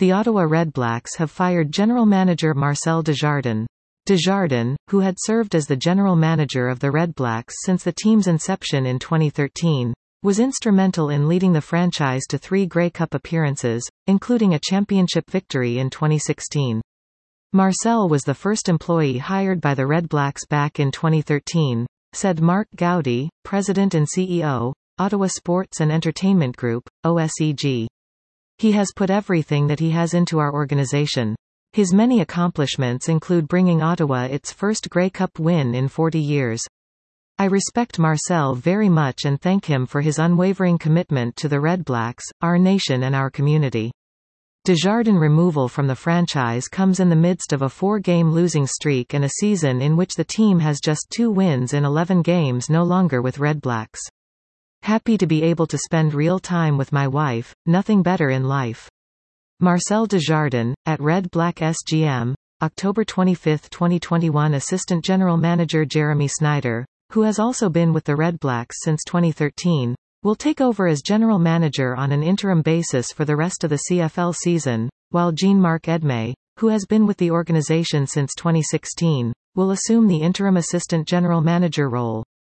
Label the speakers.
Speaker 1: The Ottawa Redblacks have fired general manager Marcel Desjardins. Desjardins, who had served as the general manager of the Redblacks since the team's inception in 2013, was instrumental in leading the franchise to 3 Grey Cup appearances, including a championship victory in 2016. Marcel was the first employee hired by the Redblacks back in 2013, said Mark Gowdy, president and CEO, Ottawa Sports and Entertainment Group, OSEG. He has put everything that he has into our organization. His many accomplishments include bringing Ottawa its first Grey Cup win in 40 years. I respect Marcel very much and thank him for his unwavering commitment to the Redblacks, our nation and our community. Desjardins' removal from the franchise comes in the midst of a 4-game losing streak and a season in which the team has just 2 wins in 11 games no longer with Redblacks. Happy to be able to spend real time with my wife, nothing better in life. Marcel Desjardins, at Red Black SGM, October 25, 2021. Assistant General Manager Jeremy Snyder, who has also been with the Redblacks since 2013, will take over as general manager on an interim basis for the rest of the CFL season, while Jean-Marc Edmé, who has been with the organization since 2016, will assume the interim assistant general manager role.